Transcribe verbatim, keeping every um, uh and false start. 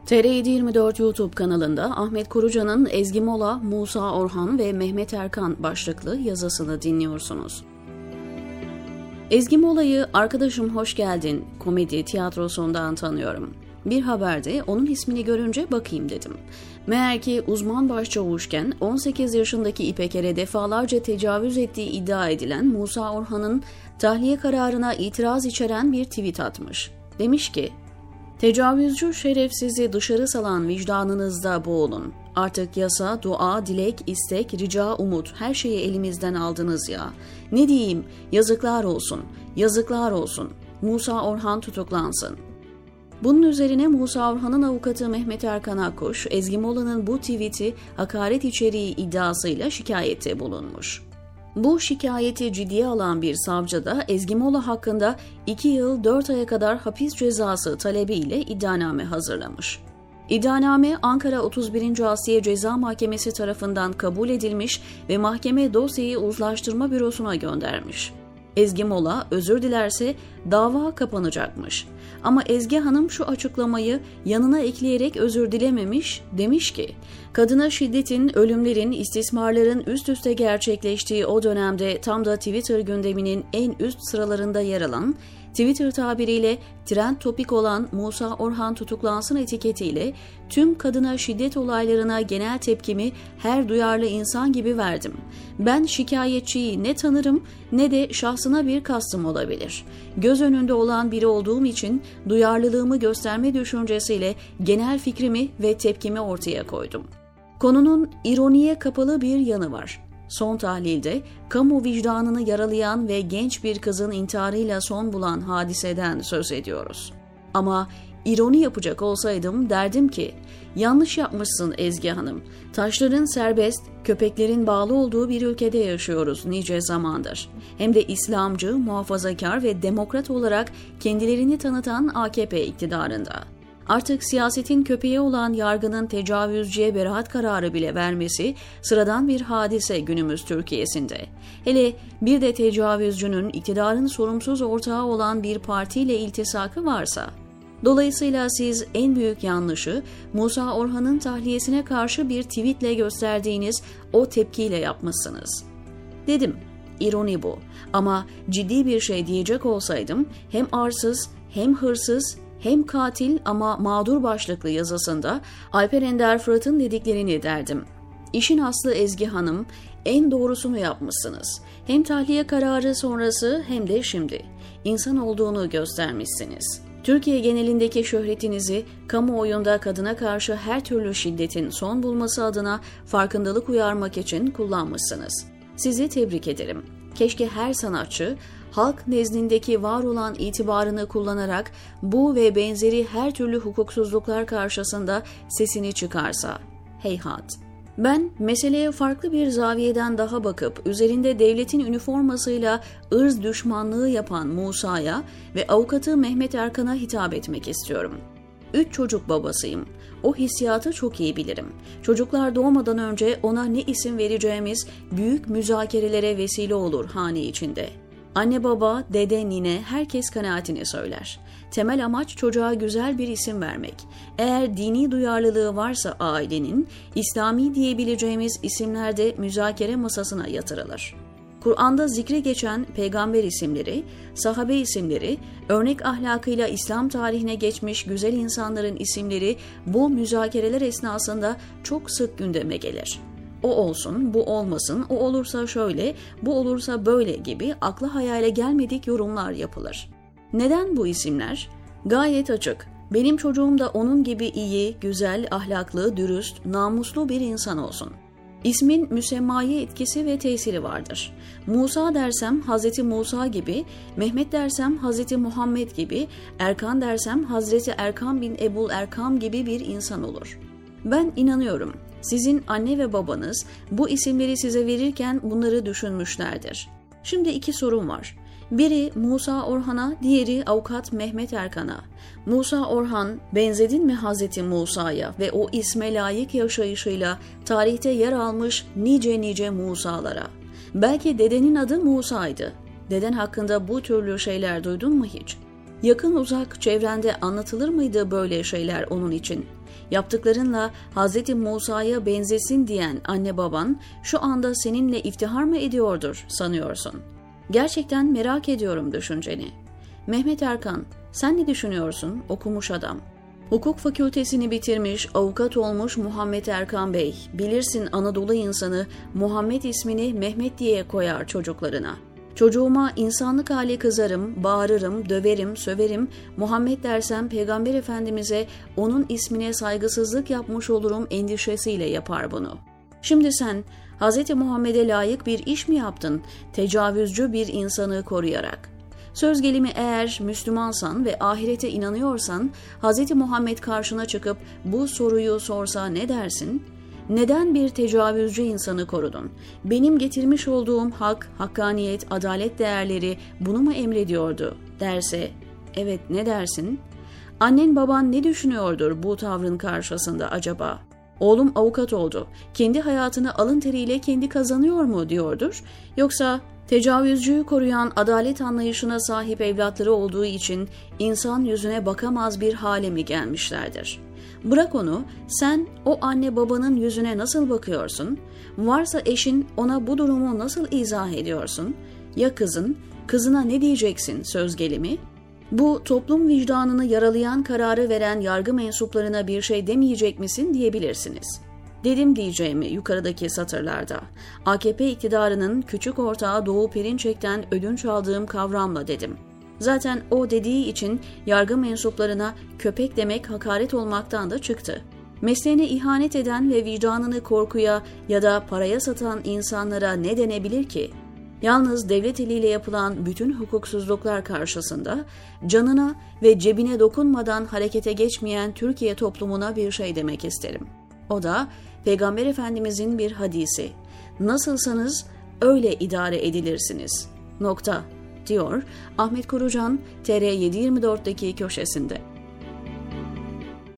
T R yedi yirmi dört YouTube kanalında Ahmet Kurucan'ın Ezgi Mola, Musa Orhan ve Mehmet Erkan başlıklı yazısını dinliyorsunuz. Ezgi Mola'yı "Arkadaşım hoş geldin" komedi tiyatrosundan tanıyorum. Bir haberde onun ismini görünce bakayım dedim. Meğer ki uzman başçavuşken on sekiz yaşındaki İpeker'e defalarca tecavüz ettiği iddia edilen Musa Orhan'ın tahliye kararına itiraz içeren bir tweet atmış. Demiş ki, "Tecavüzcü şerefsizi dışarı salan vicdanınızda boğulun. Artık yasa, dua, dilek, istek, rica, umut her şeyi elimizden aldınız ya. Ne diyeyim, yazıklar olsun, yazıklar olsun. Musa Orhan tutuklansın." Bunun üzerine Musa Orhan'ın avukatı Mehmet Erkan Akkuş, Ezgi Mola'nın bu tweet'i hakaret içeriği iddiasıyla şikayette bulunmuş. Bu şikayeti ciddiye alan bir savcı da Ezgi Mola hakkında iki yıl dört aya kadar hapis cezası talebiyle iddianame hazırlamış. İddianame Ankara otuz birinci Asliye Ceza Mahkemesi tarafından kabul edilmiş ve mahkeme dosyayı uzlaştırma bürosuna göndermiş. Ezgi Mola özür dilerse dava kapanacakmış. Ama Ezgi Hanım şu açıklamayı yanına ekleyerek özür dilememiş, demiş ki, "Kadına şiddetin, ölümlerin, istismarların üst üste gerçekleştiği o dönemde tam da Twitter gündeminin en üst sıralarında yer alan, Twitter tabiriyle trend topik olan Musa Orhan tutuklansın etiketiyle tüm kadına şiddet olaylarına genel tepkimi her duyarlı insan gibi verdim. Ben şikayetçiyi ne tanırım ne de şahsına bir kastım olabilir. Göz önünde olan biri olduğum için duyarlılığımı gösterme düşüncesiyle genel fikrimi ve tepkimi ortaya koydum. Konunun ironiye kapalı bir yanı var. Son tahlilde kamu vicdanını yaralayan ve genç bir kızın intiharıyla son bulan hadiseden söz ediyoruz. Ama ironi yapacak olsaydım derdim ki, yanlış yapmışsın Ezgi Hanım. Taşların serbest, köpeklerin bağlı olduğu bir ülkede yaşıyoruz nice zamandır. Hem de İslamcı, muhafazakar ve demokrat olarak kendilerini tanıtan A K P iktidarında. Artık siyasetin köpeği olan yargının tecavüzcüye beraat kararı bile vermesi sıradan bir hadise günümüz Türkiye'sinde. Hele bir de tecavüzcünün iktidarın sorumsuz ortağı olan bir partiyle iltisakı varsa. Dolayısıyla siz en büyük yanlışı Musa Orhan'ın tahliyesine karşı bir tweetle gösterdiğiniz o tepkiyle yapmışsınız. Dedim, ironi bu. Ama ciddi bir şey diyecek olsaydım hem arsız hem hırsız hem katil ama mağdur başlıklı yazısında Alper Ender Fırat'ın dediklerini derdim. İşin aslı Ezgi Hanım, en doğrusunu yapmışsınız. Hem tahliye kararı sonrası hem de şimdi. İnsan olduğunu göstermişsiniz. Türkiye genelindeki şöhretinizi kamuoyunda kadına karşı her türlü şiddetin son bulması adına farkındalık uyarmak için kullanmışsınız. Sizi tebrik ederim. Keşke her sanatçı, halk nezdindeki var olan itibarını kullanarak bu ve benzeri her türlü hukuksuzluklar karşısında sesini çıkarsa. Heyhat. Ben meseleye farklı bir zaviyeden daha bakıp üzerinde devletin üniformasıyla ırz düşmanlığı yapan Musa'ya ve avukatı Mehmet Erkan'a hitap etmek istiyorum. Üç çocuk babasıyım. O hissiyatı çok iyi bilirim. Çocuklar doğmadan önce ona ne isim vereceğimiz büyük müzakerelere vesile olur hane içinde. Anne baba, dede, nine herkes kanaatini söyler. Temel amaç çocuğa güzel bir isim vermek. Eğer dini duyarlılığı varsa ailenin, İslami diyebileceğimiz isimler de müzakere masasına yatırılır. Kur'an'da zikre geçen peygamber isimleri, sahabe isimleri, örnek ahlakıyla İslam tarihine geçmiş güzel insanların isimleri bu müzakereler esnasında çok sık gündeme gelir. O olsun, bu olmasın, o olursa şöyle, bu olursa böyle gibi akla hayale gelmedik yorumlar yapılır. Neden bu isimler? Gayet açık. Benim çocuğum da onun gibi iyi, güzel, ahlaklı, dürüst, namuslu bir insan olsun. İsmin müsemmaye etkisi ve tesiri vardır. Musa dersem Hazreti Musa gibi, Mehmet dersem Hazreti Muhammed gibi, Erkan dersem Hazreti Erkan bin Ebul Erkam gibi bir insan olur. Ben inanıyorum. Sizin anne ve babanız bu isimleri size verirken bunları düşünmüşlerdir. Şimdi iki sorum var. Biri Musa Orhan'a, diğeri avukat Mehmet Erkan'a. Musa Orhan, benzedin mi Hazreti Musa'ya ve o isme layık yaşayışıyla tarihte yer almış nice nice Musa'lara? Belki dedenin adı Musa'ydı. Deden hakkında bu türlü şeyler duydun mu hiç? Yakın uzak çevrende anlatılır mıydı böyle şeyler onun için? Yaptıklarınla Hazreti Musa'ya benzesin diyen anne baban şu anda seninle iftihar mı ediyordur sanıyorsun? Gerçekten merak ediyorum düşünceni. Mehmet Erkan, sen ne düşünüyorsun? Okumuş adam. Hukuk fakültesini bitirmiş, avukat olmuş Muhammed Erkan Bey, bilirsin Anadolu insanı Muhammed ismini Mehmet diye koyar çocuklarına. Çocuğuma insanlık hali kızarım, bağırırım, döverim, söverim, Muhammed dersem Peygamber Efendimiz'e onun ismine saygısızlık yapmış olurum endişesiyle yapar bunu. Şimdi sen Hz. Muhammed'e layık bir iş mi yaptın, tecavüzcü bir insanı koruyarak? Söz gelimi eğer Müslümansan ve ahirete inanıyorsan, Hz. Muhammed karşına çıkıp bu soruyu sorsa ne dersin? Neden bir tecavüzcü insanı korudun? Benim getirmiş olduğum hak, hakkaniyet, adalet değerleri bunu mu emrediyordu derse, evet ne dersin? Annen baban ne düşünüyordur bu tavrın karşısında acaba? Oğlum avukat oldu, kendi hayatını alın teriyle kendi kazanıyor mu diyordur? Yoksa tecavüzcüyü koruyan adalet anlayışına sahip evlatları olduğu için insan yüzüne bakamaz bir hale mi gelmişlerdir? Bırak onu, sen o anne babanın yüzüne nasıl bakıyorsun? Varsa eşin, ona bu durumu nasıl izah ediyorsun? Ya kızın, kızına ne diyeceksin söz gelimi? Bu toplum vicdanını yaralayan kararı veren yargı mensuplarına bir şey demeyecek misin diyebilirsiniz. Dedim diyeceğimi yukarıdaki satırlarda. A K P iktidarının küçük ortağı Doğu Perinçek'ten ödünç aldığım kavramla dedim. Zaten o dediği için yargı mensuplarına köpek demek hakaret olmaktan da çıktı. Mesleğine ihanet eden ve vicdanını korkuya ya da paraya satan insanlara ne denebilir ki? Yalnız devlet eliyle yapılan bütün hukuksuzluklar karşısında canına ve cebine dokunmadan harekete geçmeyen Türkiye toplumuna bir şey demek isterim. O da Peygamber Efendimizin bir hadisi. Nasılsanız öyle idare edilirsiniz. Nokta. diyor Ahmet Korucan T R yedi yirmi dört'teki köşesinde.